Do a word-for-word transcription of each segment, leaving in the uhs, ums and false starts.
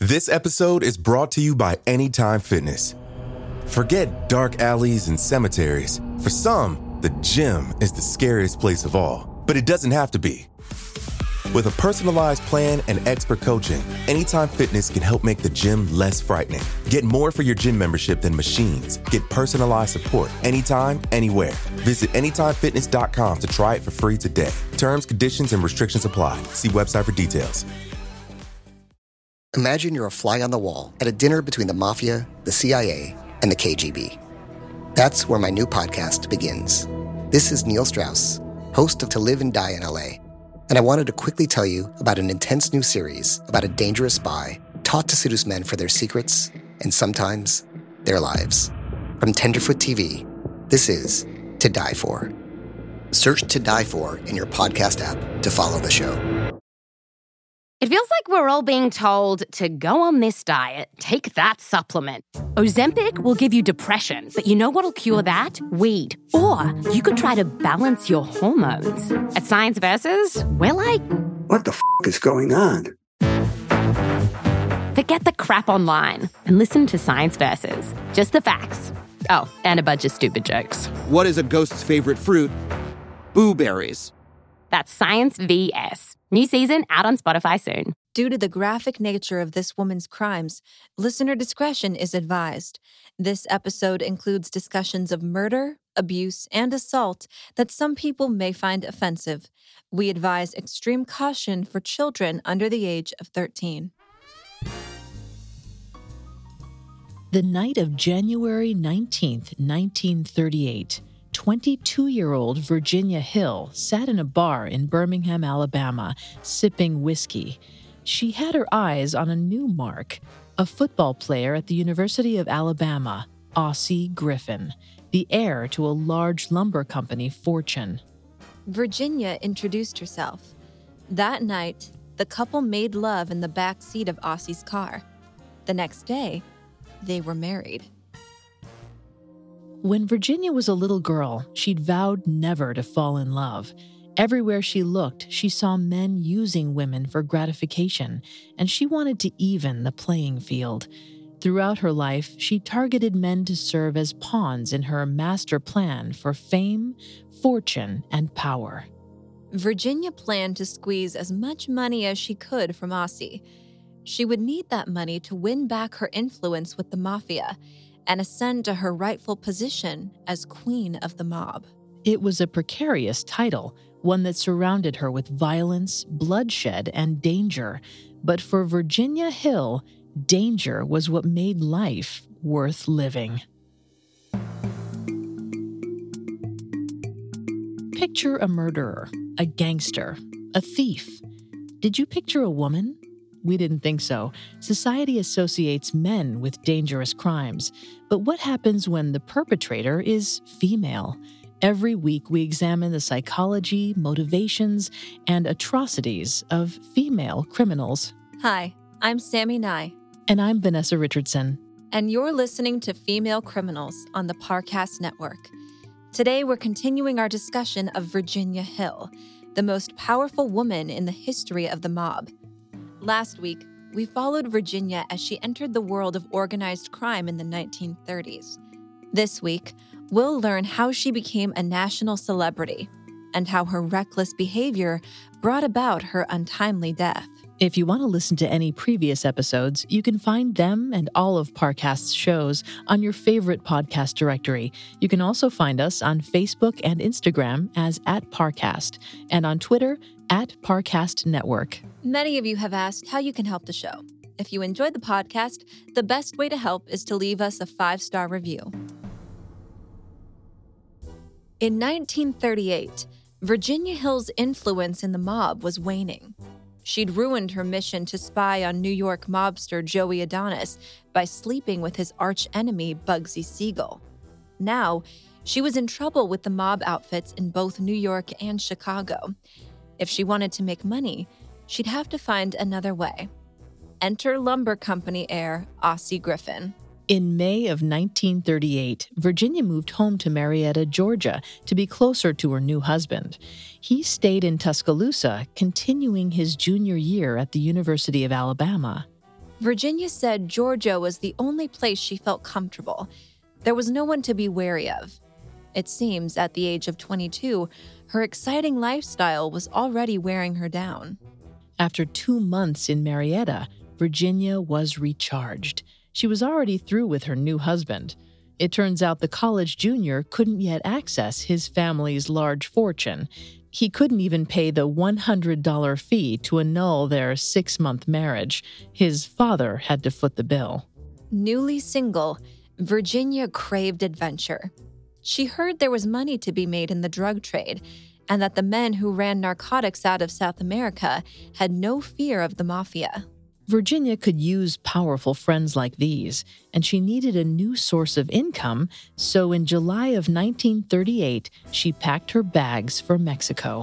This episode is brought to you by Anytime Fitness. Forget dark alleys and cemeteries. For some, the gym is the scariest place of all, but it doesn't have to be. With a personalized plan and expert coaching, Anytime Fitness can help make the gym less frightening. Get more for your gym membership than machines. Get personalized support anytime, anywhere. Visit anytime fitness dot com to try it for free today. Terms, conditions, and restrictions apply. See website for details. Imagine you're a fly on the wall at a dinner between the Mafia, the C I A, and the K G B. That's where my new podcast begins. This is Neil Strauss, host of To Live and Die in L A, and I wanted to quickly tell you about an intense new series about a dangerous spy taught to seduce men for their secrets and sometimes their lives. From Tenderfoot T V, this is To Die For. Search To Die For in your podcast app to follow the show. It feels like we're all being told to go on this diet, take that supplement. Ozempic will give you depression, but you know what'll cure that? Weed. Or you could try to balance your hormones. At Science Versus, we're like... What the f*** is going on? Forget the crap online and listen to Science Versus. Just the facts. Oh, and a bunch of stupid jokes. What is a ghost's favorite fruit? Blueberries. That's Science V S. New season out on Spotify soon. Due to the graphic nature of this woman's crimes, listener discretion is advised. This episode includes discussions of murder, abuse, and assault that some people may find offensive. We advise extreme caution for children under the age of thirteen. The night of January nineteenth, nineteen thirty-eight, twenty-two-year-old Virginia Hill sat in a bar in Birmingham, Alabama, sipping whiskey. She had her eyes on a new mark, a football player at the University of Alabama, Ossie Griffin, the heir to a large lumber company fortune. Virginia introduced herself. That night, the couple made love in the back seat of Ossie's car. The next day, they were married. When Virginia was a little girl, she'd vowed never to fall in love. Everywhere she looked, she saw men using women for gratification, and she wanted to even the playing field. Throughout her life, she targeted men to serve as pawns in her master plan for fame, fortune, and power. Virginia planned to squeeze as much money as she could from Ossie. She would need that money to win back her influence with the Mafia and ascend to her rightful position as Queen of the Mob. It was a precarious title, one that surrounded her with violence, bloodshed, and danger. But for Virginia Hill, danger was what made life worth living. Picture a murderer, a gangster, a thief. Did you picture a woman? We didn't think so. Society associates men with dangerous crimes. But what happens when the perpetrator is female? Every week we examine the psychology, motivations, and atrocities of female criminals. Hi, I'm Sammy Nye. And I'm Vanessa Richardson. And you're listening to Female Criminals on the Parcast Network. Today we're continuing our discussion of Virginia Hill, the most powerful woman in the history of the mob. Last week, we followed Virginia as she entered the world of organized crime in the nineteen thirties. This week, we'll learn how she became a national celebrity and how her reckless behavior brought about her untimely death. If you want to listen to any previous episodes, you can find them and all of Parcast's shows on your favorite podcast directory. You can also find us on Facebook and Instagram as at Parcast and on Twitter at Parcast Network. Many of you have asked how you can help the show. If you enjoyed the podcast, the best way to help is to leave us a five-star review. In nineteen thirty-eight, Virginia Hill's influence in the mob was waning. She'd ruined her mission to spy on New York mobster Joey Adonis by sleeping with his arch-enemy Bugsy Siegel. Now, she was in trouble with the mob outfits in both New York and Chicago. If she wanted to make money, she'd have to find another way. Enter lumber company heir Ossie Griffin. In May of nineteen thirty-eight, Virginia moved home to Marietta, Georgia, to be closer to her new husband. He stayed in Tuscaloosa, continuing his junior year at the University of Alabama. Virginia said Georgia was the only place she felt comfortable. There was no one to be wary of. It seems, at the age of twenty-two, her exciting lifestyle was already wearing her down. After two months in Marietta, Virginia was recharged. She was already through with her new husband. It turns out the college junior couldn't yet access his family's large fortune. He couldn't even pay the one hundred dollars fee to annul their six-month marriage. His father had to foot the bill. Newly single, Virginia craved adventure. She heard there was money to be made in the drug trade, and that the men who ran narcotics out of South America had no fear of the mafia. Virginia could use powerful friends like these, and she needed a new source of income, so in July of nineteen thirty-eight, she packed her bags for Mexico.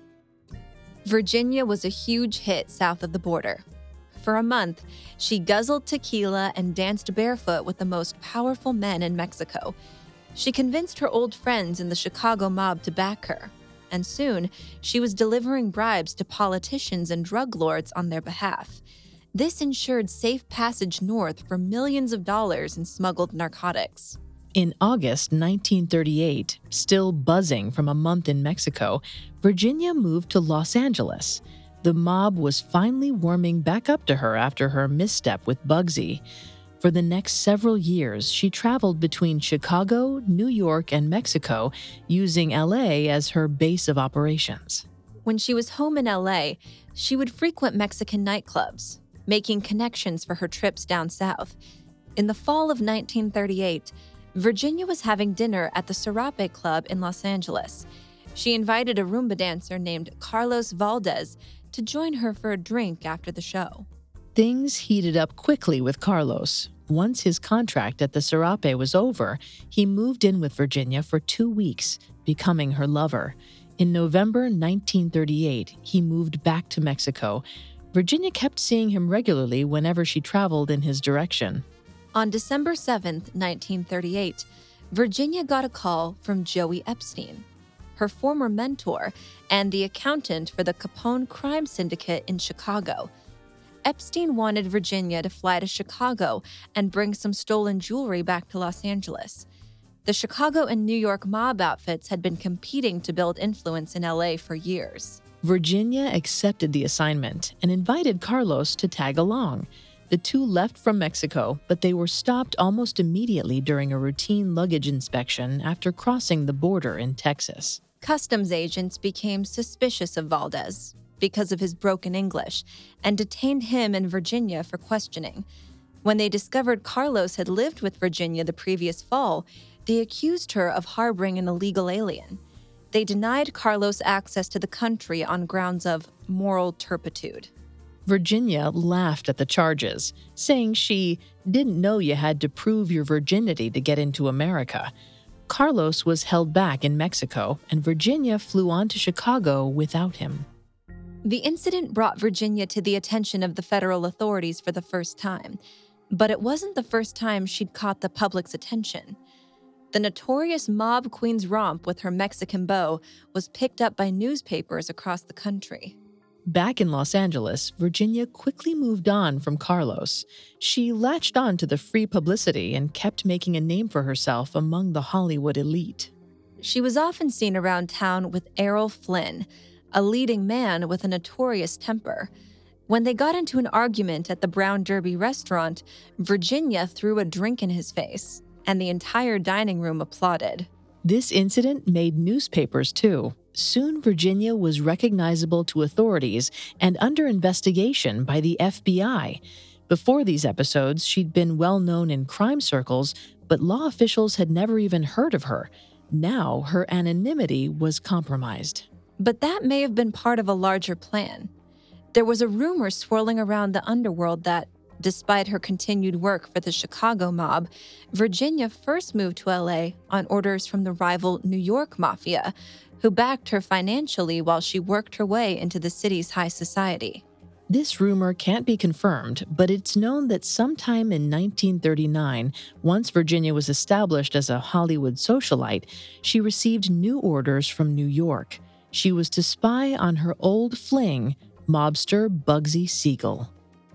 Virginia was a huge hit south of the border. For a month, she guzzled tequila and danced barefoot with the most powerful men in Mexico. She convinced her old friends in the Chicago mob to back her, and soon she was delivering bribes to politicians and drug lords on their behalf. This ensured safe passage north for millions of dollars in smuggled narcotics. In August nineteen thirty-eight, still buzzing from a month in Mexico, Virginia moved to Los Angeles. The mob was finally warming back up to her after her misstep with Bugsy. For the next several years, she traveled between Chicago, New York, and Mexico, using L A as her base of operations. When she was home in L A, she would frequent Mexican nightclubs, making connections for her trips down south. In the fall of nineteen thirty-eight, Virginia was having dinner at the Serape Club in Los Angeles. She invited a Rumba dancer named Carlos Valdez to join her for a drink after the show. Things heated up quickly with Carlos. Once his contract at the Serape was over, he moved in with Virginia for two weeks, becoming her lover. In November nineteen thirty-eight, he moved back to Mexico. Virginia kept seeing him regularly whenever she traveled in his direction. On December seventh, nineteen thirty-eight, Virginia got a call from Joey Epstein, her former mentor and the accountant for the Capone crime syndicate in Chicago. Epstein wanted Virginia to fly to Chicago and bring some stolen jewelry back to Los Angeles. The Chicago and New York mob outfits had been competing to build influence in L A for years. Virginia accepted the assignment and invited Carlos to tag along. The two left from Mexico, but they were stopped almost immediately during a routine luggage inspection after crossing the border in Texas. Customs agents became suspicious of Valdez because of his broken English and detained him and Virginia for questioning. When they discovered Carlos had lived with Virginia the previous fall, they accused her of harboring an illegal alien. They denied Carlos access to the country on grounds of moral turpitude. Virginia laughed at the charges, saying she didn't know you had to prove your virginity to get into America. Carlos was held back in Mexico, and Virginia flew on to Chicago without him. The incident brought Virginia to the attention of the federal authorities for the first time, but it wasn't the first time she'd caught the public's attention. The notorious mob queen's romp with her Mexican beau was picked up by newspapers across the country. Back in Los Angeles, Virginia quickly moved on from Carlos. She latched on to the free publicity and kept making a name for herself among the Hollywood elite. She was often seen around town with Errol Flynn, a leading man with a notorious temper. When they got into an argument at the Brown Derby restaurant, Virginia threw a drink in his face, and the entire dining room applauded. This incident made newspapers too. Soon, Virginia was recognizable to authorities and under investigation by the F B I. Before these episodes, she'd been well known in crime circles, but law officials had never even heard of her. Now, her anonymity was compromised. But that may have been part of a larger plan. There was a rumor swirling around the underworld that, despite her continued work for the Chicago mob, Virginia first moved to L A on orders from the rival New York mafia, who backed her financially while she worked her way into the city's high society. This rumor can't be confirmed, but it's known that sometime in nineteen thirty-nine, once Virginia was established as a Hollywood socialite, she received new orders from New York. She was to spy on her old fling, mobster Bugsy Siegel.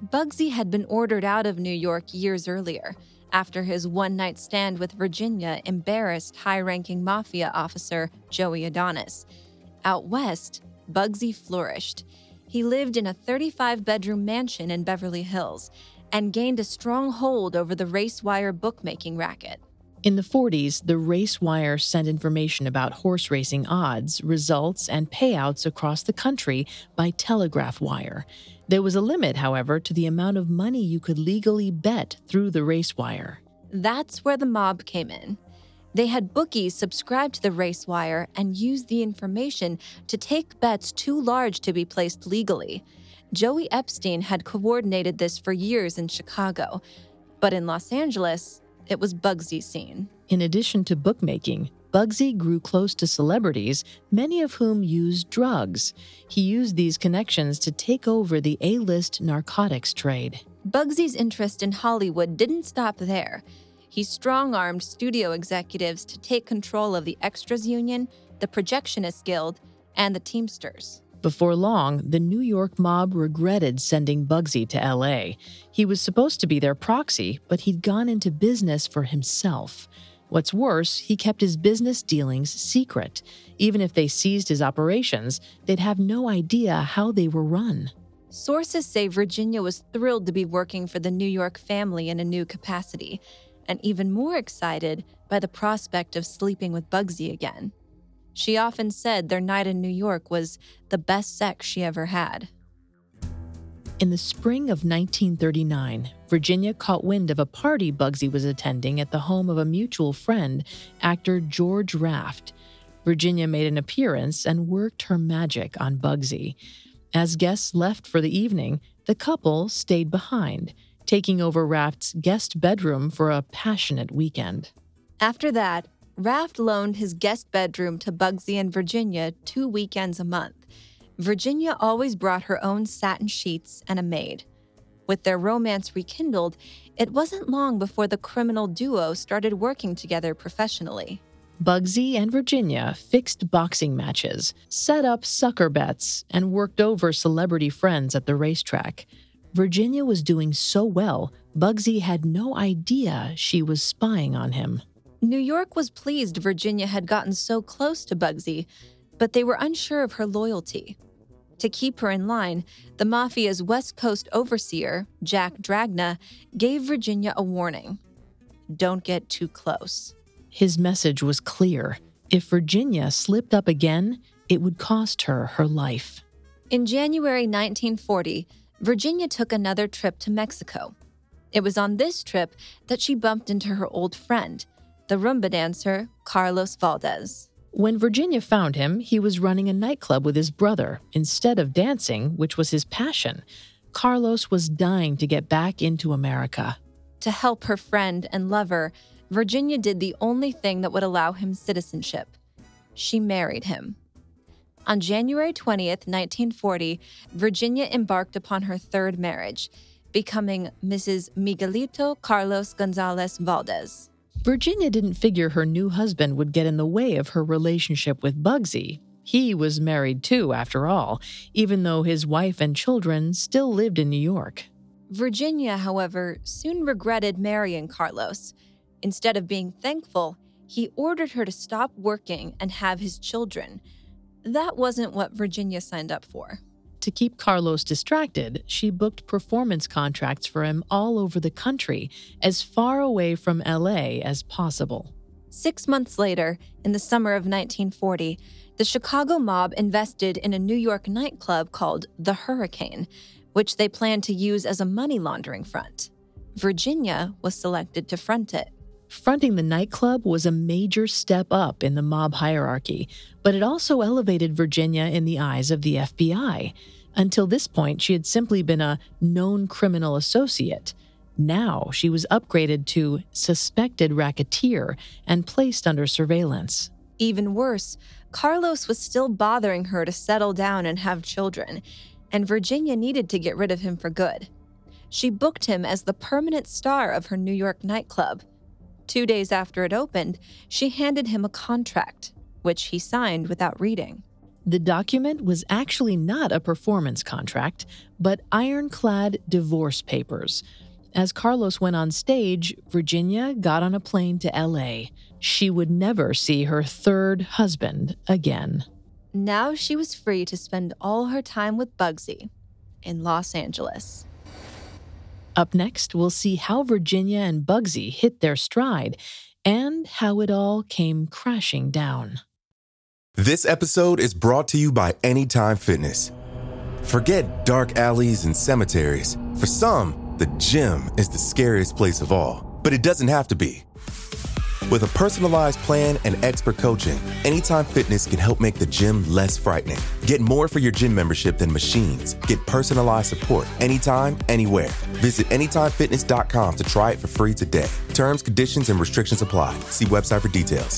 Bugsy had been ordered out of New York years earlier, after his one-night stand with Virginia embarrassed high-ranking mafia officer Joey Adonis. Out west, Bugsy flourished. He lived in a thirty-five bedroom mansion in Beverly Hills and gained a strong hold over the RaceWire bookmaking racket. In the forties, the RaceWire sent information about horse racing odds, results, and payouts across the country by telegraph wire. There was a limit, however, to the amount of money you could legally bet through the RaceWire. That's where the mob came in. They had bookies subscribe to the RaceWire and use the information to take bets too large to be placed legally. Joey Epstein had coordinated this for years in Chicago, but in Los Angeles, it was Bugsy's scene. In addition to bookmaking, Bugsy grew close to celebrities, many of whom used drugs. He used these connections to take over the A-list narcotics trade. Bugsy's interest in Hollywood didn't stop there. He strong-armed studio executives to take control of the Extras Union, the Projectionists Guild, and the Teamsters. Before long, the New York mob regretted sending Bugsy to L A. He was supposed to be their proxy, but he'd gone into business for himself. What's worse, he kept his business dealings secret. Even if they seized his operations, they'd have no idea how they were run. Sources say Virginia was thrilled to be working for the New York family in a new capacity, and even more excited by the prospect of sleeping with Bugsy again. She often said their night in New York was the best sex she ever had. In the spring of nineteen thirty-nine, Virginia caught wind of a party Bugsy was attending at the home of a mutual friend, actor George Raft. Virginia made an appearance and worked her magic on Bugsy. As guests left for the evening, the couple stayed behind, taking over Raft's guest bedroom for a passionate weekend. After that, Raft loaned his guest bedroom to Bugsy and Virginia two weekends a month. Virginia always brought her own satin sheets and a maid. With their romance rekindled, it wasn't long before the criminal duo started working together professionally. Bugsy and Virginia fixed boxing matches, set up sucker bets, and worked over celebrity friends at the racetrack. Virginia was doing so well, Bugsy had no idea she was spying on him. New York was pleased Virginia had gotten so close to Bugsy, but they were unsure of her loyalty. To keep her in line, the Mafia's West Coast overseer, Jack Dragna, gave Virginia a warning. Don't get too close. His message was clear. If Virginia slipped up again, it would cost her her life. In January nineteen forty, Virginia took another trip to Mexico. It was on this trip that she bumped into her old friend, the rumba dancer Carlos Valdez. When Virginia found him, he was running a nightclub with his brother instead of dancing, which was his passion. Carlos was dying to get back into America. To help her friend and lover, Virginia did the only thing that would allow him citizenship. She married him. On January twentieth, nineteen forty, Virginia embarked upon her third marriage, becoming Missus Miguelito Carlos Gonzalez Valdez. Virginia didn't figure her new husband would get in the way of her relationship with Bugsy. He was married too, after all, even though his wife and children still lived in New York. Virginia, however, soon regretted marrying Carlos. Instead of being thankful, he ordered her to stop working and have his children. That wasn't what Virginia signed up for. To keep Carlos distracted, she booked performance contracts for him all over the country, as far away from L A as possible. Six months later, in the summer of nineteen forty, the Chicago mob invested in a New York nightclub called the Hurricane, which they planned to use as a money laundering front. Virginia was selected to front it. Fronting the nightclub was a major step up in the mob hierarchy, but it also elevated Virginia in the eyes of the F B I. Until this point, she had simply been a known criminal associate. Now she was upgraded to suspected racketeer and placed under surveillance. Even worse, Carlos was still bothering her to settle down and have children, and Virginia needed to get rid of him for good. She booked him as the permanent star of her New York nightclub. Two days after it opened, she handed him a contract, which he signed without reading. The document was actually not a performance contract, but ironclad divorce papers. As Carlos went on stage, Virginia got on a plane to L A. She would never see her third husband again. Now she was free to spend all her time with Bugsy in Los Angeles. Up next, we'll see how Virginia and Bugsy hit their stride and how it all came crashing down. This episode is brought to you by Anytime Fitness. Forget dark alleys and cemeteries. For some, the gym is the scariest place of all, but it doesn't have to be. With a personalized plan and expert coaching, Anytime Fitness can help make the gym less frightening. Get more for your gym membership than machines. Get personalized support anytime, anywhere. Visit anytime fitness dot com to try it for free today. Terms, conditions, and restrictions apply. See website for details.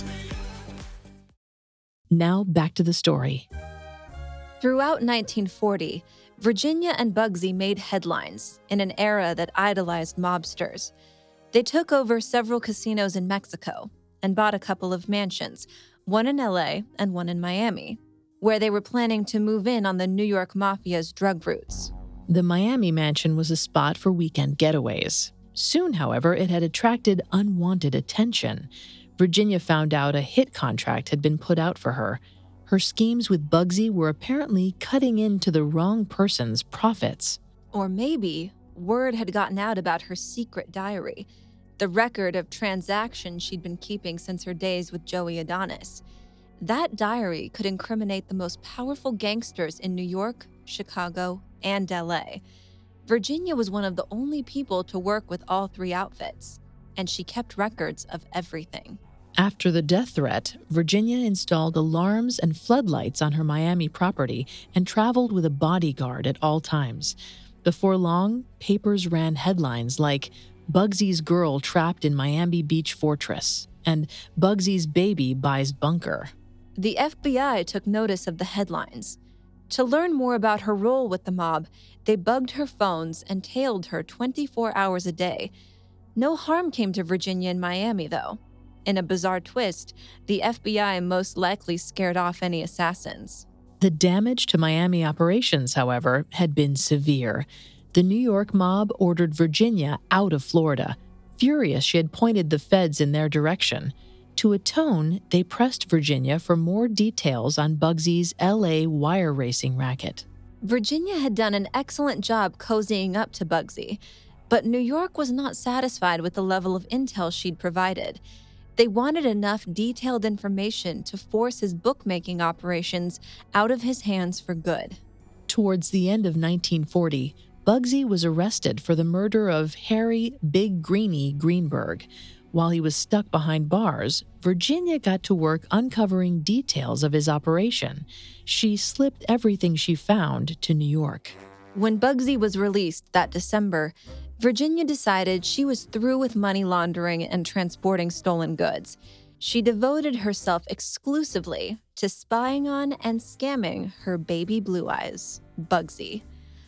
Now back to the story. Throughout nineteen forty, Virginia and Bugsy made headlines in an era that idolized mobsters. They took over several casinos in Mexico and bought a couple of mansions, one in L A and one in Miami, where they were planning to move in on the New York Mafia's drug routes. The Miami mansion was a spot for weekend getaways. Soon, however, it had attracted unwanted attention. Virginia found out a hit contract had been put out for her. Her schemes with Bugsy were apparently cutting into the wrong person's profits. Or maybe word had gotten out about her secret diary, the record of transactions she'd been keeping since her days with Joey Adonis. That diary could incriminate the most powerful gangsters in New York, Chicago, and L A. Virginia was one of the only people to work with all three outfits, and she kept records of everything. After the death threat, Virginia installed alarms and floodlights on her Miami property and traveled with a bodyguard at all times. Before long, papers ran headlines like Bugsy's girl trapped in Miami Beach fortress and Bugsy's baby buys bunker. The F B I took notice of the headlines. To learn more about her role with the mob, they bugged her phones and tailed her twenty-four hours a day. No harm came to Virginia in Miami, though. In a bizarre twist, the F B I most likely scared off any assassins. The damage to Miami operations, however, had been severe. The New York mob ordered Virginia out of Florida. Furious she had pointed the feds in their direction. To atone, they pressed Virginia for more details on Bugsy's L A wire racing racket. Virginia had done an excellent job cozying up to Bugsy, but New York was not satisfied with the level of intel she'd provided. They wanted enough detailed information to force his bookmaking operations out of his hands for good. Towards the end of nineteen forty, Bugsy was arrested for the murder of Harry Big Greenie Greenberg. While he was stuck behind bars, Virginia got to work uncovering details of his operation. She slipped everything she found to New York. When Bugsy was released that December, Virginia decided she was through with money laundering and transporting stolen goods. She devoted herself exclusively to spying on and scamming her baby blue eyes, Bugsy.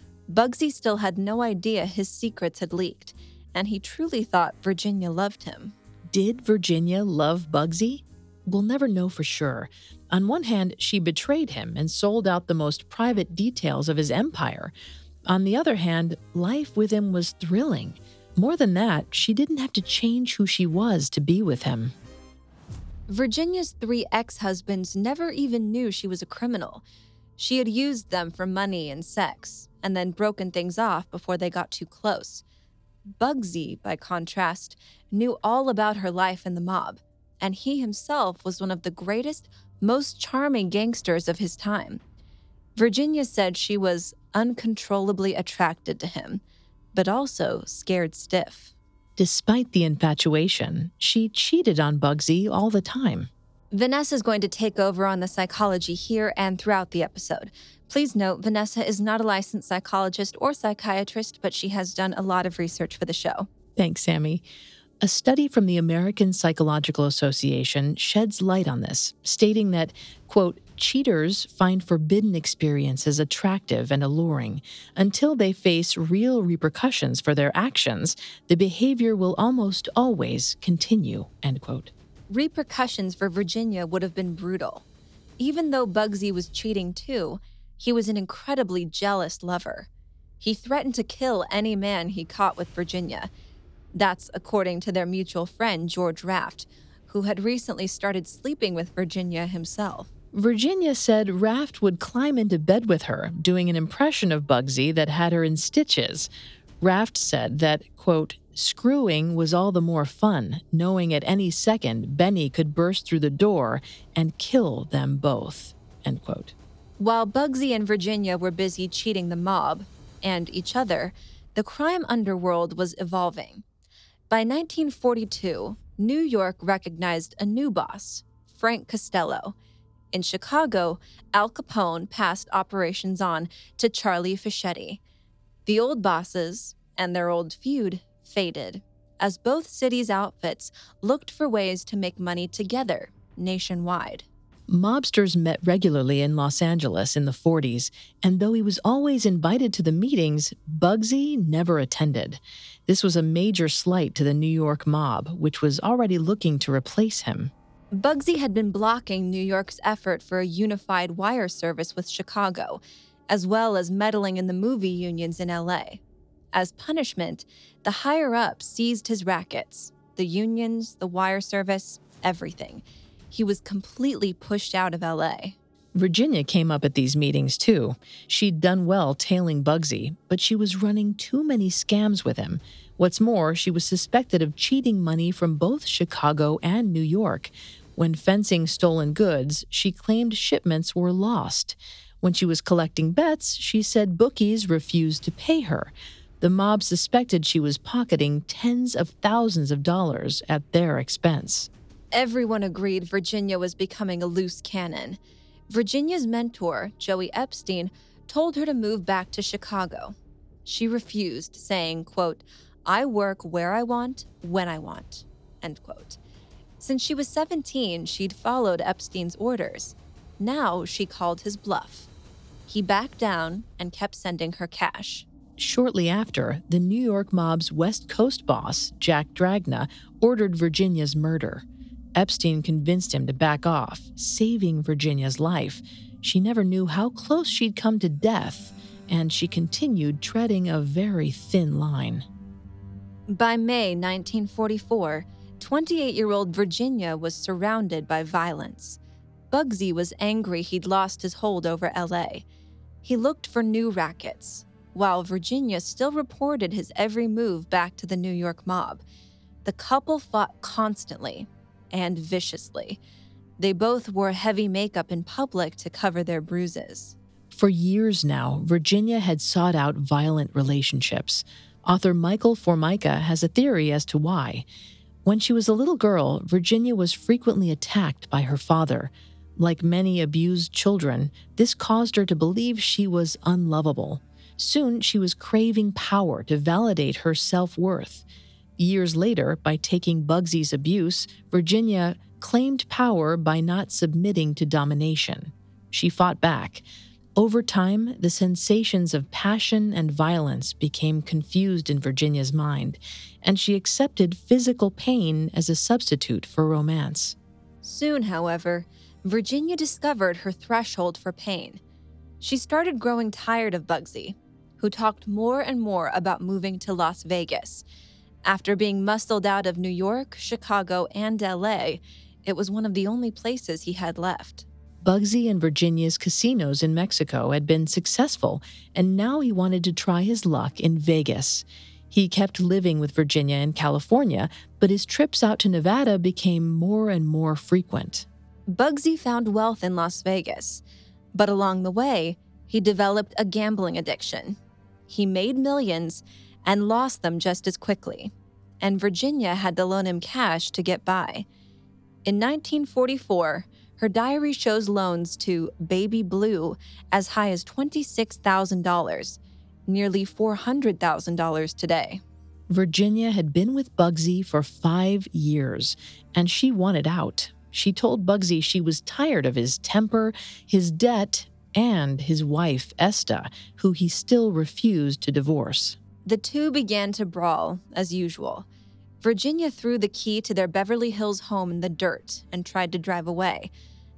Bugsy still had no idea his secrets had leaked, and he truly thought Virginia loved him. Did Virginia love Bugsy? We'll never know for sure. On one hand, she betrayed him and sold out the most private details of his empire. On the other hand, life with him was thrilling. More than that, she didn't have to change who she was to be with him. Virginia's three ex-husbands never even knew she was a criminal. She had used them for money and sex, and then broken things off before they got too close. Bugsy, by contrast, knew all about her life in the mob, and he himself was one of the greatest, most charming gangsters of his time. Virginia said she was uncontrollably attracted to him, but also scared stiff. Despite the infatuation, she cheated on Bugsy all the time. Vanessa's going to take over on the psychology here and throughout the episode. Please note, Vanessa is not a licensed psychologist or psychiatrist, but she has done a lot of research for the show. Thanks, Sammy. A study from the American Psychological Association sheds light on this, stating that, quote, cheaters find forbidden experiences attractive and alluring. Until they face real repercussions for their actions, the behavior will almost always continue, end quote. Repercussions for Virginia would have been brutal. Even though Bugsy was cheating too, he was an incredibly jealous lover. He threatened to kill any man he caught with Virginia. That's according to their mutual friend, George Raft, who had recently started sleeping with Virginia himself. Virginia said Raft would climb into bed with her, doing an impression of Bugsy that had her in stitches. Raft said that, quote, screwing was all the more fun, knowing at any second Benny could burst through the door and kill them both, end quote. While Bugsy and Virginia were busy cheating the mob and each other, the crime underworld was evolving. By nineteen forty-two, New York recognized a new boss, Frank Costello. In Chicago, Al Capone passed operations on to Charlie Fischetti. The old bosses and their old feud faded, as both cities' outfits looked for ways to make money together nationwide. Mobsters met regularly in Los Angeles in the forties, and though he was always invited to the meetings, Bugsy never attended. This was a major slight to the New York mob, which was already looking to replace him. Bugsy had been blocking New York's effort for a unified wire service with Chicago, as well as meddling in the movie unions in L A. As punishment, the higher-ups seized his rackets, the unions, the wire service, everything. He was completely pushed out of L A. Virginia came up at these meetings, too. She'd done well tailing Bugsy, but she was running too many scams with him. What's more, she was suspected of cheating money from both Chicago and New York. When fencing stolen goods, she claimed shipments were lost. When she was collecting bets, she said bookies refused to pay her. The mob suspected she was pocketing tens of thousands of dollars at their expense. Everyone agreed Virginia was becoming a loose cannon. Virginia's mentor, Joey Epstein, told her to move back to Chicago. She refused, saying, quote, I work where I want, when I want, end quote. Since she was seventeen, she'd followed Epstein's orders. Now she called his bluff. He backed down and kept sending her cash. Shortly after, the New York mob's West Coast boss, Jack Dragna, ordered Virginia's murder. Epstein convinced him to back off, saving Virginia's life. She never knew how close she'd come to death, and she continued treading a very thin line. By May nineteen forty-four, twenty-eight-year-old Virginia was surrounded by violence. Bugsy was angry he'd lost his hold over L A. He looked for new rackets, while Virginia still reported his every move back to the New York mob. The couple fought constantly and viciously. They both wore heavy makeup in public to cover their bruises. For years now, Virginia had sought out violent relationships. Author Michael Formica has a theory as to why. When she was a little girl, Virginia was frequently attacked by her father. Like many abused children, this caused her to believe she was unlovable. Soon, she was craving power to validate her self-worth. Years later, by taking Bugsy's abuse, Virginia claimed power by not submitting to domination. She fought back. Over time, the sensations of passion and violence became confused in Virginia's mind, and she accepted physical pain as a substitute for romance. Soon, however, Virginia discovered her threshold for pain. She started growing tired of Bugsy, who talked more and more about moving to Las Vegas. After being muscled out of New York, Chicago, and L A, it was one of the only places he had left. Bugsy and Virginia's casinos in Mexico had been successful, and now he wanted to try his luck in Vegas. He kept living with Virginia in California, but his trips out to Nevada became more and more frequent. Bugsy found wealth in Las Vegas, but along the way, he developed a gambling addiction. He made millions and lost them just as quickly, and Virginia had to loan him cash to get by. In nineteen forty-four, her diary shows loans to Baby Blue as high as twenty-six thousand dollars, nearly four hundred thousand dollars today. Virginia had been with Bugsy for five years, and she wanted out. She told Bugsy she was tired of his temper, his debt, and his wife, Esta, who he still refused to divorce. The two began to brawl, as usual. Virginia threw the key to their Beverly Hills home in the dirt and tried to drive away.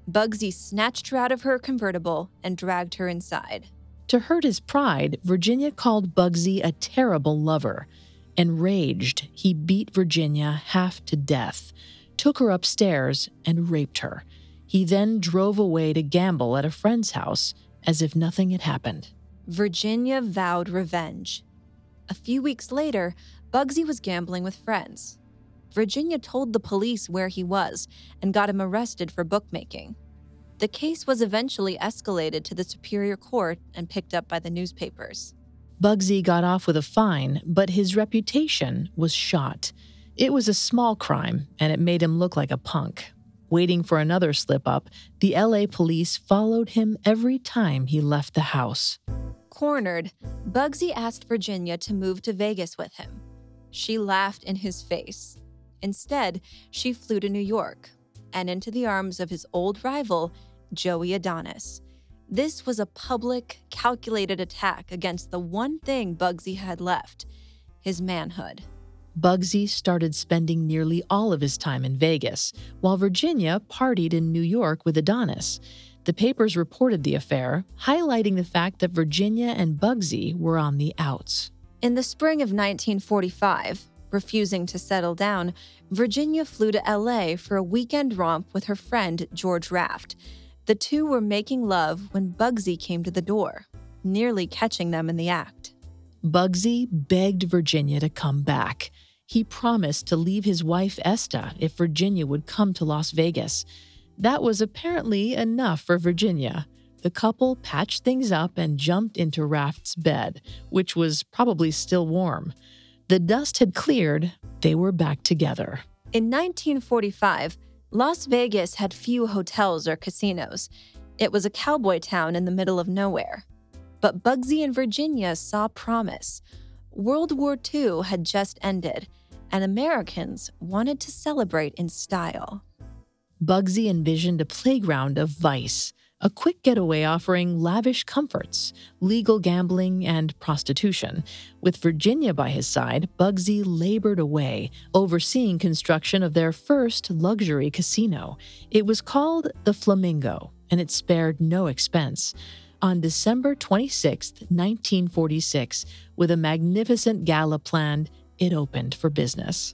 Bugsy snatched her out of her convertible and dragged her inside. To hurt his pride, Virginia called Bugsy a terrible lover. Enraged, he beat Virginia half to death, took her upstairs, and raped her. He then drove away to gamble at a friend's house as if nothing had happened. Virginia vowed revenge. A few weeks later, Bugsy was gambling with friends. Virginia told the police where he was and got him arrested for bookmaking. The case was eventually escalated to the Superior Court and picked up by the newspapers. Bugsy got off with a fine, but his reputation was shot. It was a small crime, and it made him look like a punk. Waiting for another slip-up, the L A police followed him every time he left the house. Cornered, Bugsy asked Virginia to move to Vegas with him. She laughed in his face. Instead, she flew to New York and into the arms of his old rival, Joey Adonis. This was a public, calculated attack against the one thing Bugsy had left, his manhood. Bugsy started spending nearly all of his time in Vegas, while Virginia partied in New York with Adonis. The papers reported the affair, highlighting the fact that Virginia and Bugsy were on the outs. In the spring of nineteen forty-five, refusing to settle down, Virginia flew to L A for a weekend romp with her friend George Raft. The two were making love when Bugsy came to the door, nearly catching them in the act. Bugsy begged Virginia to come back. He promised to leave his wife Esta if Virginia would come to Las Vegas. That was apparently enough for Virginia. The couple patched things up and jumped into Raft's bed, which was probably still warm. The dust had cleared. They were back together. In nineteen forty-five, Las Vegas had few hotels or casinos. It was a cowboy town in the middle of nowhere. But Bugsy and Virginia saw promise. World War Two had just ended, and Americans wanted to celebrate in style. Bugsy envisioned a playground of vice, a quick getaway offering lavish comforts, legal gambling, and prostitution. With Virginia by his side, Bugsy labored away, overseeing construction of their first luxury casino. It was called the Flamingo, and it spared no expense. On December twenty-sixth, nineteen forty-six, with a magnificent gala planned, it opened for business.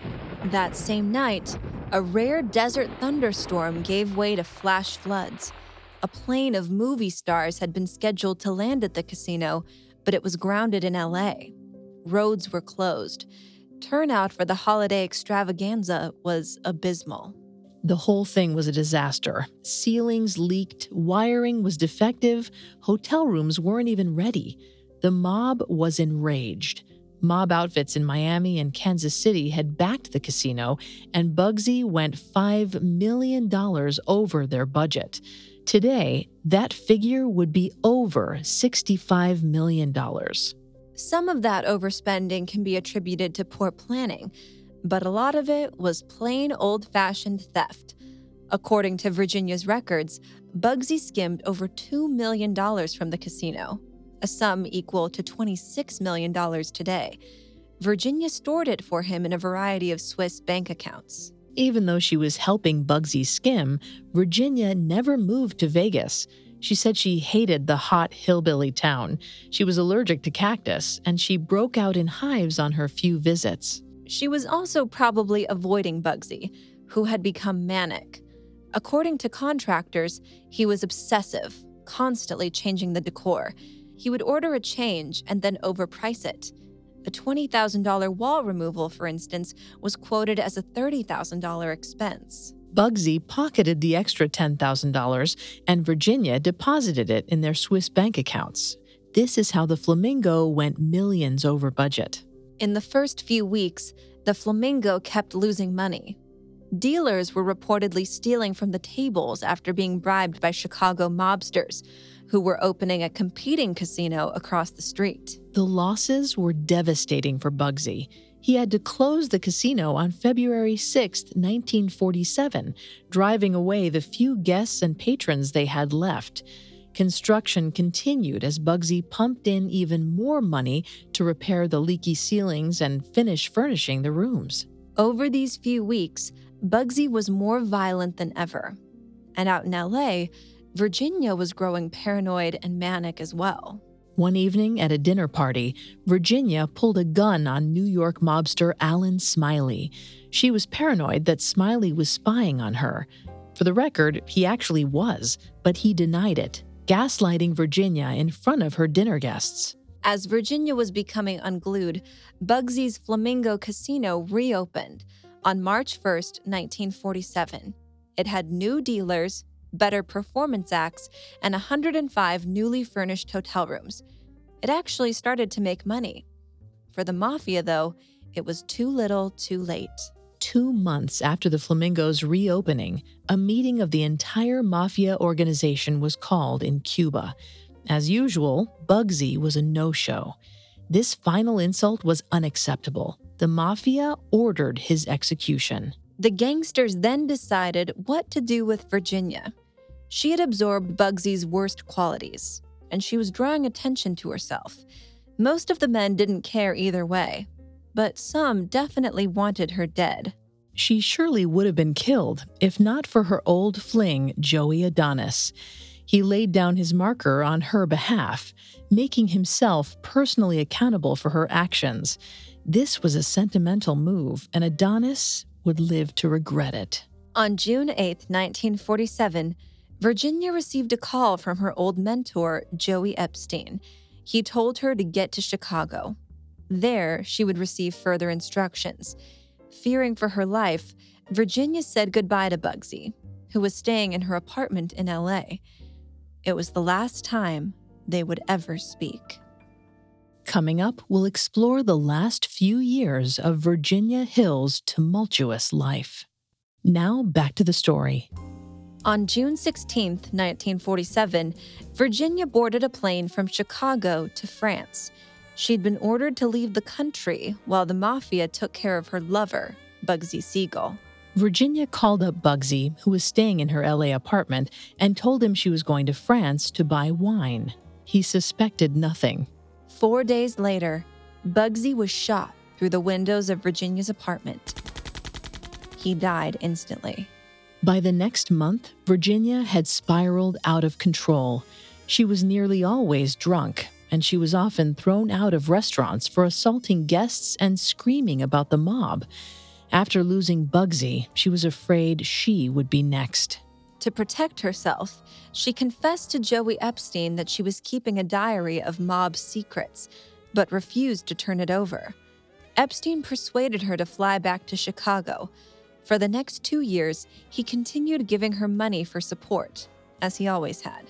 That same night, a rare desert thunderstorm gave way to flash floods. A plane of movie stars had been scheduled to land at the casino, but it was grounded in L A. Roads were closed. Turnout for the holiday extravaganza was abysmal. The whole thing was a disaster. Ceilings leaked, wiring was defective, hotel rooms weren't even ready. The mob was enraged. Mob outfits in Miami and Kansas City had backed the casino, and Bugsy went five million dollars over their budget. Today, that figure would be over sixty-five million dollars. Some of that overspending can be attributed to poor planning, but a lot of it was plain old-fashioned theft. According to Virginia's records, Bugsy skimmed over two million dollars from the casino, a sum equal to twenty-six million dollars today. Virginia stored it for him in a variety of Swiss bank accounts. Even though she was helping Bugsy skim, Virginia never moved to Vegas. She said she hated the hot hillbilly town. She was allergic to cactus, and she broke out in hives on her few visits. She was also probably avoiding Bugsy, who had become manic. According to contractors, he was obsessive, constantly changing the decor. He would order a change and then overprice it. A twenty thousand dollars wall removal, for instance, was quoted as a thirty thousand dollars expense. Bugsy pocketed the extra ten thousand dollars, and Virginia deposited it in their Swiss bank accounts. This is how the Flamingo went millions over budget. In the first few weeks, the Flamingo kept losing money. Dealers were reportedly stealing from the tables after being bribed by Chicago mobsters, who were opening a competing casino across the street. The losses were devastating for Bugsy. He had to close the casino on February sixth, nineteen forty-seven, driving away the few guests and patrons they had left. Construction continued as Bugsy pumped in even more money to repair the leaky ceilings and finish furnishing the rooms. Over these few weeks, Bugsy was more violent than ever. And out in L A, Virginia was growing paranoid and manic as well. One evening at a dinner party, Virginia pulled a gun on New York mobster Alan Smiley. She was paranoid that Smiley was spying on her. For the record, he actually was, but he denied it, gaslighting Virginia in front of her dinner guests. As Virginia was becoming unglued, Bugsy's Flamingo Casino reopened on March first, nineteen forty-seven. It had new dealers, better performance acts, and one hundred five newly furnished hotel rooms. It actually started to make money. For the mafia, though, it was too little, too late. Two months after the Flamingo's reopening, a meeting of the entire mafia organization was called in Cuba. As usual, Bugsy was a no-show. This final insult was unacceptable. The mafia ordered his execution. The gangsters then decided what to do with Virginia. She had absorbed Bugsy's worst qualities, and she was drawing attention to herself. Most of the men didn't care either way, but some definitely wanted her dead. She surely would have been killed if not for her old fling, Joey Adonis. He laid down his marker on her behalf, making himself personally accountable for her actions. This was a sentimental move, and Adonis would live to regret it. On June eighth, nineteen forty-seven, Virginia received a call from her old mentor, Joey Epstein. He told her to get to Chicago. There, she would receive further instructions. Fearing for her life, Virginia said goodbye to Bugsy, who was staying in her apartment in L A. It was the last time they would ever speak. Coming up, we'll explore the last few years of Virginia Hill's tumultuous life. Now, back to the story. On June sixteenth, nineteen forty-seven, Virginia boarded a plane from Chicago to France. She'd been ordered to leave the country while the mafia took care of her lover, Bugsy Siegel. Virginia called up Bugsy, who was staying in her L A apartment, and told him she was going to France to buy wine. He suspected nothing. Four days later, Bugsy was shot through the windows of Virginia's apartment. He died instantly. By the next month, Virginia had spiraled out of control. She was nearly always drunk, and she was often thrown out of restaurants for assaulting guests and screaming about the mob. After losing Bugsy, she was afraid she would be next. To protect herself, she confessed to Joey Epstein that she was keeping a diary of mob secrets, but refused to turn it over. Epstein persuaded her to fly back to Chicago. For the next two years, he continued giving her money for support, as he always had.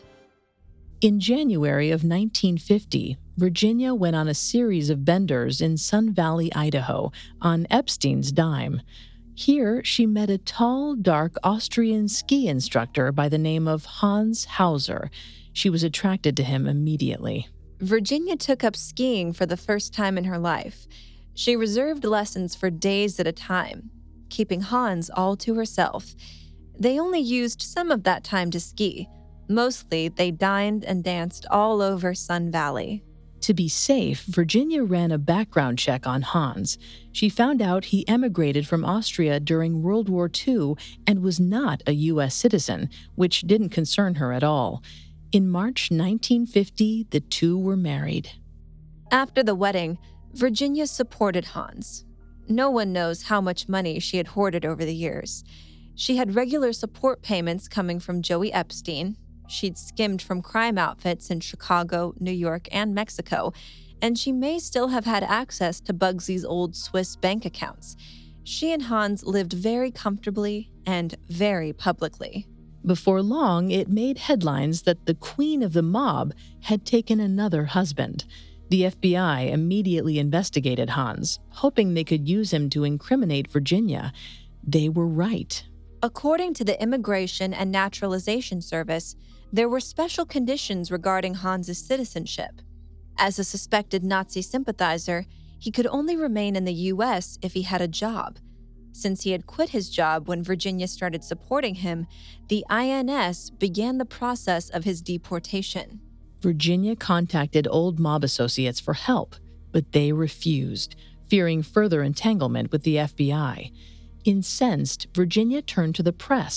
In January of nineteen fifty, Virginia went on a series of benders in Sun Valley, Idaho, on Epstein's dime. Here, she met a tall, dark Austrian ski instructor by the name of Hans Hauser. She was attracted to him immediately. Virginia took up skiing for the first time in her life. She reserved lessons for days at a time, keeping Hans all to herself. They only used some of that time to ski. Mostly, they dined and danced all over Sun Valley. To be safe, Virginia ran a background check on Hans. She found out he emigrated from Austria during World War Two and was not a U S citizen, which didn't concern her at all. In March nineteen fifty, the two were married. After the wedding, Virginia supported Hans. No one knows how much money she had hoarded over the years. She had regular support payments coming from Joey Epstein. She'd skimmed from crime outfits in Chicago, New York, and Mexico, and she may still have had access to Bugsy's old Swiss bank accounts. She and Hans lived very comfortably and very publicly. Before long, it made headlines that the queen of the mob had taken another husband. The F B I immediately investigated Hans, hoping they could use him to incriminate Virginia. They were right. According to the Immigration and Naturalization Service, there were special conditions regarding Hans's citizenship. As a suspected Nazi sympathizer, he could only remain in the U S if he had a job. Since he had quit his job when Virginia started supporting him, the I N S began the process of his deportation. Virginia contacted old mob associates for help, but they refused, fearing further entanglement with the F B I. Incensed, Virginia turned to the press.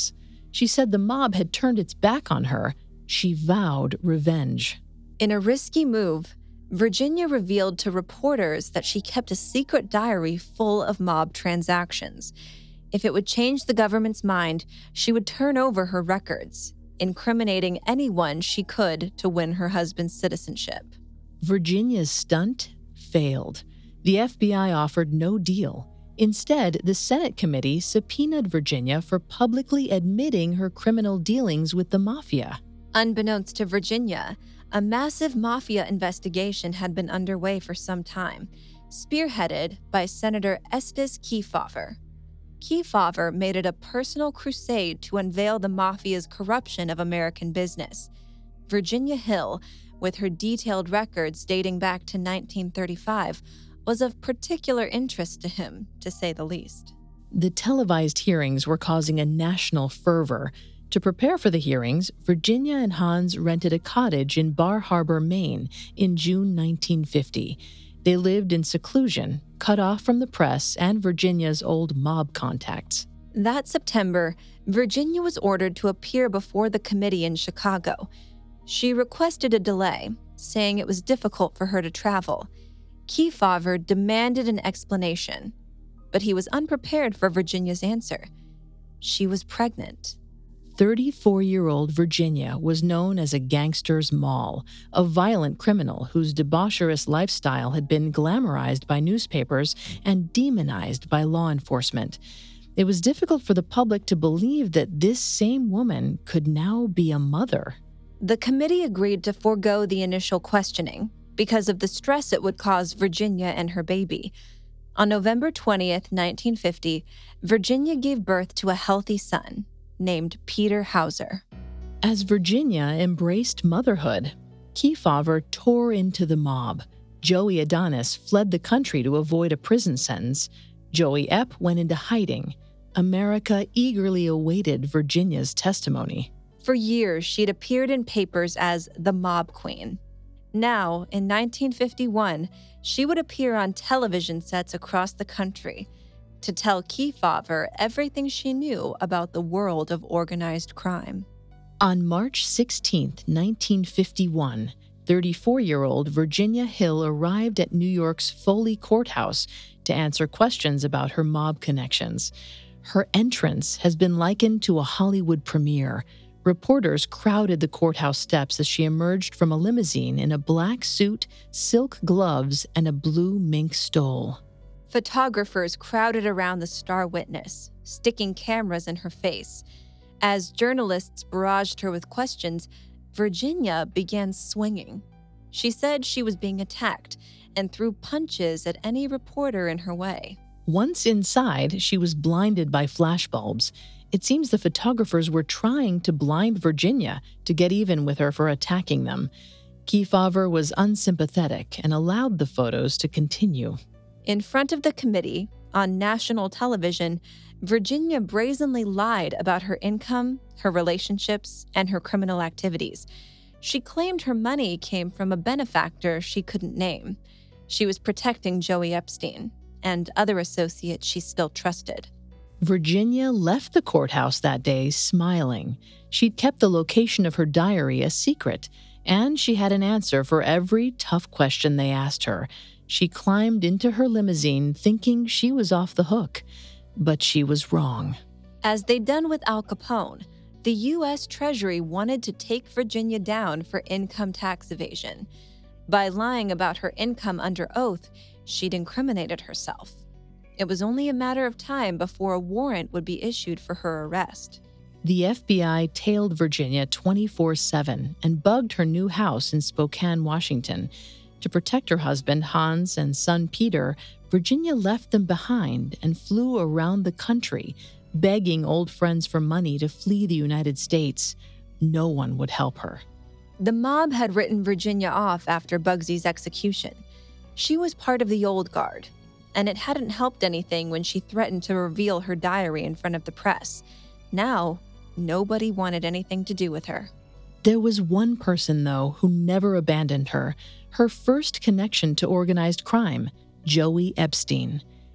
She said the mob had turned its back on her. She vowed revenge. In a risky move, Virginia revealed to reporters that she kept a secret diary full of mob transactions. If it would change the government's mind, she would turn over her records, incriminating anyone she could to win her husband's citizenship. Virginia's stunt failed. The F B I offered no deal. Instead, the Senate committee subpoenaed Virginia for publicly admitting her criminal dealings with the mafia. Unbeknownst to Virginia, a massive mafia investigation had been underway for some time, spearheaded by Senator Estes Kefauver. Kefauver made it a personal crusade to unveil the mafia's corruption of American business. Virginia Hill, with her detailed records dating back to nineteen thirty-five, was of particular interest to him, to say the least. The televised hearings were causing a national fervor. To prepare for the hearings, Virginia and Hans rented a cottage in Bar Harbor, Maine, in June nineteen fifty. They lived in seclusion, cut off from the press and Virginia's old mob contacts. That September, Virginia was ordered to appear before the committee in Chicago. She requested a delay, saying it was difficult for her to travel. Kefauver demanded an explanation, but he was unprepared for Virginia's answer. She was pregnant. thirty-four-year-old Virginia was known as a gangster's moll, a violent criminal whose debaucherous lifestyle had been glamorized by newspapers and demonized by law enforcement. It was difficult for the public to believe that this same woman could now be a mother. The committee agreed to forego the initial questioning because of the stress it would cause Virginia and her baby. On November twentieth, nineteen fifty, Virginia gave birth to a healthy son named Peter Hauser. As Virginia embraced motherhood, Kefauver tore into the mob. Joey Adonis fled the country to avoid a prison sentence. Joey Epp went into hiding. America eagerly awaited Virginia's testimony. For years, she'd appeared in papers as the Mob Queen. Now, in nineteen fifty-one, she would appear on television sets across the country to tell Kefauver everything she knew about the world of organized crime. On March sixteenth, nineteen fifty-one, thirty-four-year-old Virginia Hill arrived at New York's Foley Courthouse to answer questions about her mob connections. Her entrance has been likened to a Hollywood premiere. Reporters crowded the courthouse steps as she emerged from a limousine in a black suit, silk gloves, and a blue mink stole. Photographers crowded around the star witness, sticking cameras in her face. As journalists barraged her with questions, Virginia began swinging. She said she was being attacked and threw punches at any reporter in her way. Once inside, she was blinded by flashbulbs. It seems the photographers were trying to blind Virginia to get even with her for attacking them. Kefauver was unsympathetic and allowed the photos to continue. In front of the committee, on national television, Virginia brazenly lied about her income, her relationships, and her criminal activities. She claimed her money came from a benefactor she couldn't name. She was protecting Joey Epstein and other associates she still trusted. Virginia left the courthouse that day smiling. She'd kept the location of her diary a secret, and she had an answer for every tough question they asked her. She climbed into her limousine thinking she was off the hook, but she was wrong. As they'd done with Al Capone, the U S Treasury wanted to take Virginia down for income tax evasion. By lying about her income under oath, she'd incriminated herself. It was only a matter of time before a warrant would be issued for her arrest. The F B I tailed Virginia twenty-four seven and bugged her new house in Spokane, Washington. To protect her husband, Hans, and son, Peter, Virginia left them behind and flew around the country, begging old friends for money to flee the United States. No one would help her. The mob had written Virginia off after Bugsy's execution. She was part of the old guard, and it hadn't helped anything when she threatened to reveal her diary in front of the press. Now, nobody wanted anything to do with her. There was one person, though, who never abandoned her, her first connection to organized crime, Joey Epstein.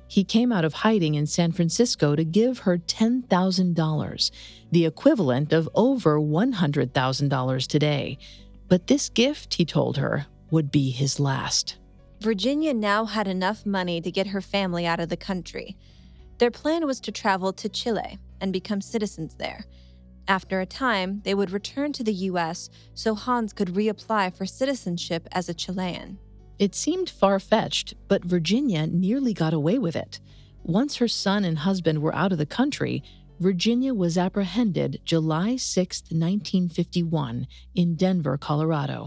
He came out of hiding in San Francisco to give her ten thousand dollars, the equivalent of over one hundred thousand dollars today. But this gift, he told her, would be his last. Virginia now had enough money to get her family out of the country. Their plan was to travel to Chile and become citizens there. After a time, they would return to the U S so Hans could reapply for citizenship as a Chilean. It seemed far-fetched, but Virginia nearly got away with it. Once her son and husband were out of the country, Virginia was apprehended July sixth, nineteen fifty-one, in Denver, Colorado.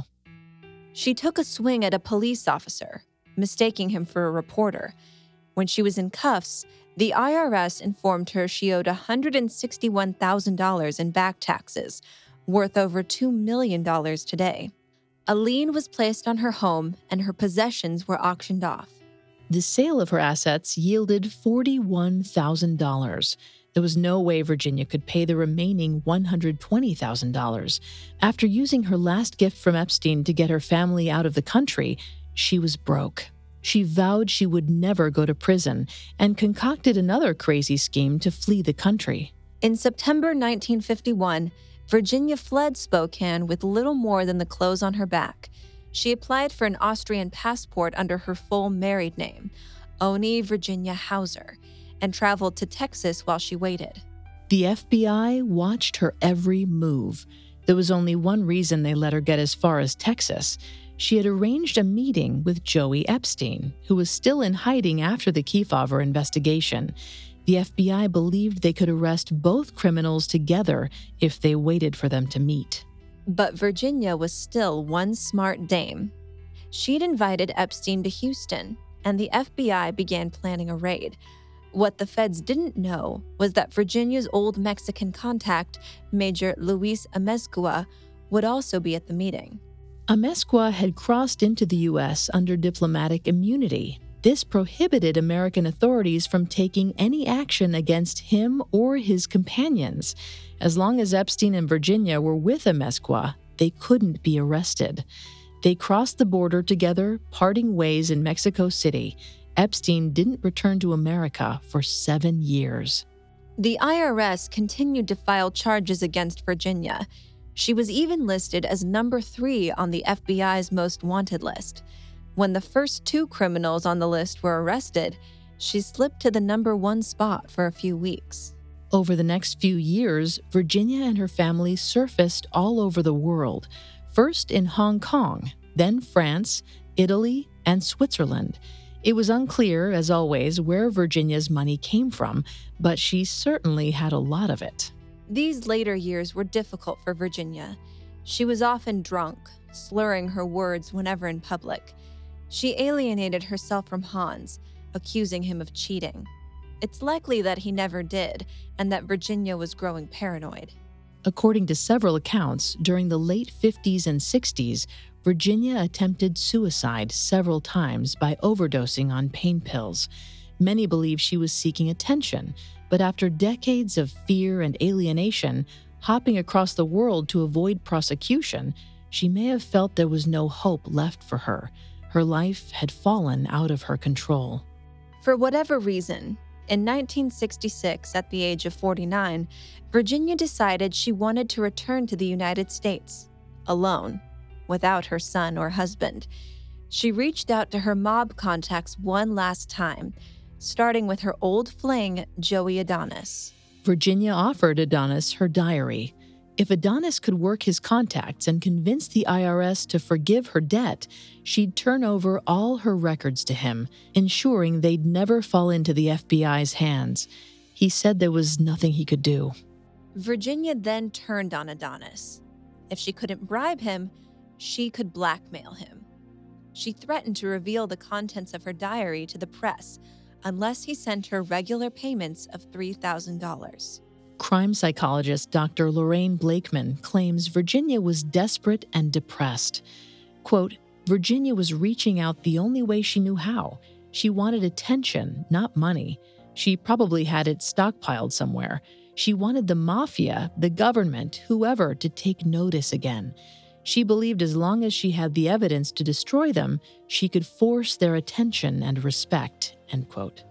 She took a swing at a police officer, mistaking him for a reporter. When she was in cuffs, the I R S informed her she owed one hundred sixty-one thousand dollars in back taxes, worth over two million dollars today. A lien was placed on her home, and her possessions were auctioned off. The sale of her assets yielded forty-one thousand dollars. There was no way Virginia could pay the remaining one hundred twenty thousand dollars. After using her last gift from Epstein to get her family out of the country, she was broke. She vowed she would never go to prison and concocted another crazy scheme to flee the country. In September nineteen fifty-one, Virginia fled Spokane with little more than the clothes on her back. She applied for an Austrian passport under her full married name, Oni Virginia Hauser, and traveled to Texas while she waited. The F B I watched her every move. There was only one reason they let her get as far as Texas. She had arranged a meeting with Joey Epstein, who was still in hiding after the Kefauver investigation. The F B I believed they could arrest both criminals together if they waited for them to meet. But Virginia was still one smart dame. She'd invited Epstein to Houston, and the F B I began planning a raid. What the feds didn't know was that Virginia's old Mexican contact, Major Luis Amezcua, would also be at the meeting. Amezcua had crossed into the U S under diplomatic immunity. This prohibited American authorities from taking any action against him or his companions. As long as Epstein and Virginia were with Amezcua, they couldn't be arrested. They crossed the border together, parting ways in Mexico City. Epstein didn't return to America for seven years. The I R S continued to file charges against Virginia. She was even listed as number three on the F B I's most wanted list. When the first two criminals on the list were arrested, she slipped to the number one spot for a few weeks. Over the next few years, Virginia and her family surfaced all over the world, first in Hong Kong, then France, Italy, and Switzerland. It was unclear, as always, where Virginia's money came from, but she certainly had a lot of it. These later years were difficult for Virginia. She was often drunk, slurring her words whenever in public. She alienated herself from Hans, accusing him of cheating. It's likely that he never did, and that Virginia was growing paranoid. According to several accounts, during the late fifties and sixties, Virginia attempted suicide several times by overdosing on pain pills. Many believe she was seeking attention, but after decades of fear and alienation, hopping across the world to avoid prosecution, she may have felt there was no hope left for her. Her life had fallen out of her control. For whatever reason, in nineteen sixty-six, at the age of forty-nine, Virginia decided she wanted to return to the United States, alone, without her son or husband. She reached out to her mob contacts one last time, starting with her old fling, Joey Adonis. Virginia offered Adonis her diary. If Adonis could work his contacts and convince the I R S to forgive her debt, she'd turn over all her records to him, ensuring they'd never fall into the F B I's hands. He said there was nothing he could do. Virginia then turned on Adonis. If she couldn't bribe him, she could blackmail him. She threatened to reveal the contents of her diary to the press unless he sent her regular payments of three thousand dollars. Crime psychologist Doctor Lorraine Blakeman claims Virginia was desperate and depressed. Quote, Virginia was reaching out the only way she knew how. She wanted attention, not money. She probably had it stockpiled somewhere. She wanted the mafia, the government, whoever to take notice again. She believed as long as she had the evidence to destroy them, she could force their attention and respect, end quote.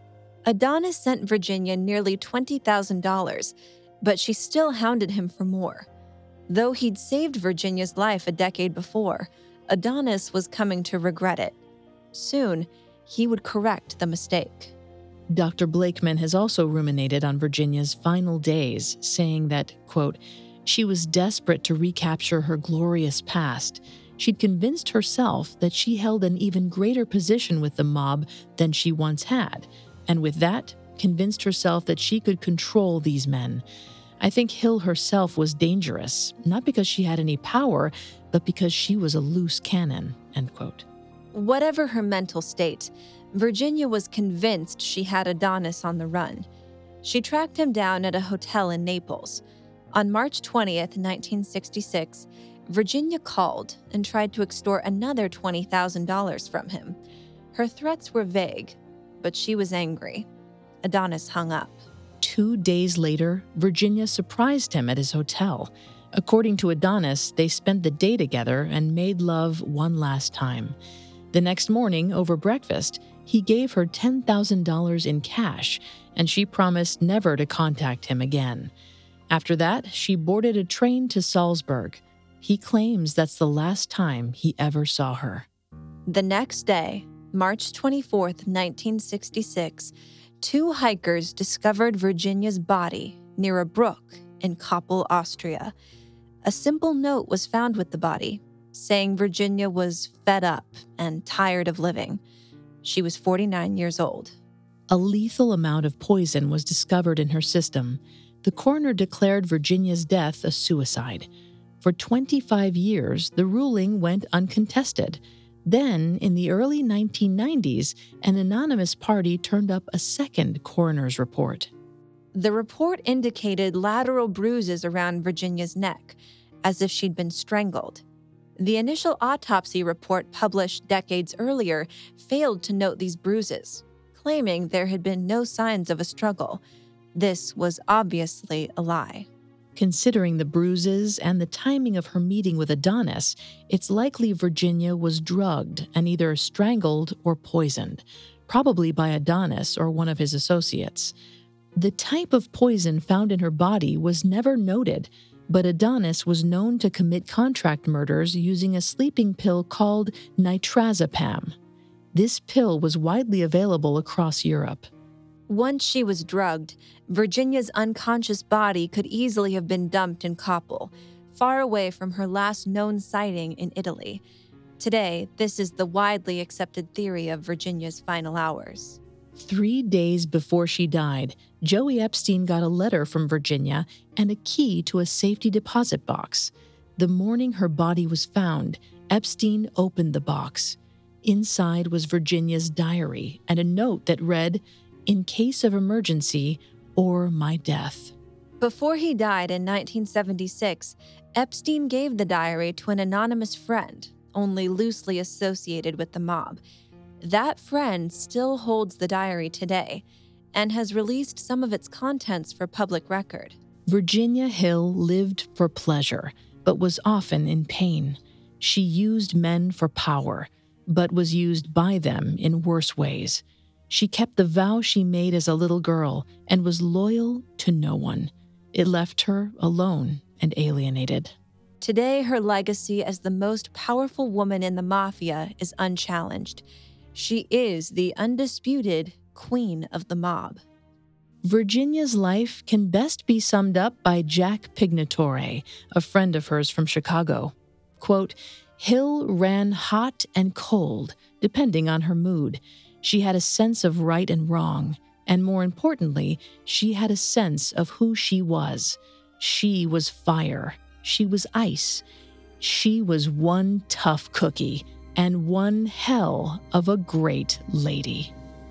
Adonis sent Virginia nearly twenty thousand dollars, but she still hounded him for more. Though he'd saved Virginia's life a decade before, Adonis was coming to regret it. Soon, he would correct the mistake. Doctor Blakeman has also ruminated on Virginia's final days, saying that, quote, she was desperate to recapture her glorious past. She'd convinced herself that she held an even greater position with the mob than she once had, and with that, convinced herself that she could control these men. I think Hill herself was dangerous, not because she had any power, but because she was a loose cannon, end quote. Whatever her mental state, Virginia was convinced she had Adonis on the run. She tracked him down at a hotel in Naples. On March twentieth, nineteen sixty-six, Virginia called and tried to extort another twenty thousand dollars from him. Her threats were vague, but she was angry. Adonis hung up. Two days later, Virginia surprised him at his hotel. According to Adonis, they spent the day together and made love one last time. The next morning, over breakfast, he gave her ten thousand dollars in cash, and she promised never to contact him again. After that, she boarded a train to Salzburg. He claims that's the last time he ever saw her. The next day, March twenty-fourth, nineteen sixty-six, two hikers discovered Virginia's body near a brook in Kappel, Austria. A simple note was found with the body, saying Virginia was fed up and tired of living. She was forty-nine years old. A lethal amount of poison was discovered in her system. The coroner declared Virginia's death a suicide. For twenty-five years, the ruling went uncontested. Then, in the early nineteen nineties, an anonymous party turned up a second coroner's report. The report indicated lateral bruises around Virginia's neck, as if she'd been strangled. The initial autopsy report published decades earlier failed to note these bruises, claiming there had been no signs of a struggle. This was obviously a lie. Considering the bruises and the timing of her meeting with Adonis, it's likely Virginia was drugged and either strangled or poisoned, probably by Adonis or one of his associates. The type of poison found in her body was never noted, but Adonis was known to commit contract murders using a sleeping pill called nitrazepam. This pill was widely available across Europe. Once she was drugged, Virginia's unconscious body could easily have been dumped in Kappel, far away from her last known sighting in Italy. Today, this is the widely accepted theory of Virginia's final hours. Three days before she died, Joey Epstein got a letter from Virginia and a key to a safety deposit box. The morning her body was found, Epstein opened the box. Inside was Virginia's diary and a note that read, "In case of emergency or my death." Before he died in nineteen seventy-six, Epstein gave the diary to an anonymous friend, only loosely associated with the mob. That friend still holds the diary today and has released some of its contents for public record. Virginia Hill lived for pleasure, but was often in pain. She used men for power, but was used by them in worse ways. She kept the vow she made as a little girl and was loyal to no one. It left her alone and alienated. Today, her legacy as the most powerful woman in the mafia is unchallenged. She is the undisputed queen of the mob. Virginia's life can best be summed up by Jack Pignatore, a friend of hers from Chicago. Quote, "Hill ran hot and cold, depending on her mood. She had a sense of right and wrong, and more importantly, she had a sense of who she was. She was fire. She was ice. She was one tough cookie and one hell of a great lady."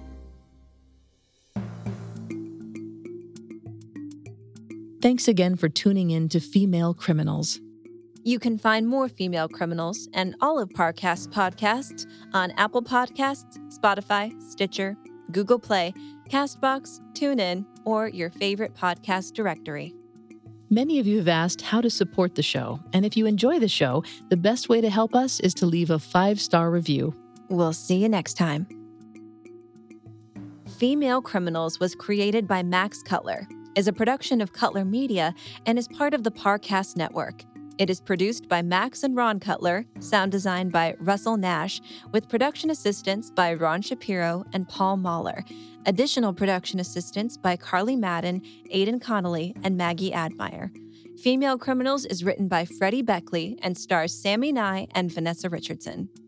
Thanks again for tuning in to Female Criminals. You can find more Female Criminals and all of Parcast's podcasts on Apple Podcasts, Spotify, Stitcher, Google Play, CastBox, TuneIn, or your favorite podcast directory. Many of you have asked how to support the show, and if you enjoy the show, the best way to help us is to leave a five-star review. We'll see you next time. Female Criminals was created by Max Cutler, is a production of Cutler Media, and is part of the Parcast Network. It is produced by Max and Ron Cutler, sound designed by Russell Nash, with production assistance by Ron Shapiro and Paul Mahler. Additional production assistance by Carly Madden, Aidan Connolly, and Maggie Admire. Female Criminals is written by Freddie Beckley and stars Sammy Nye and Vanessa Richardson.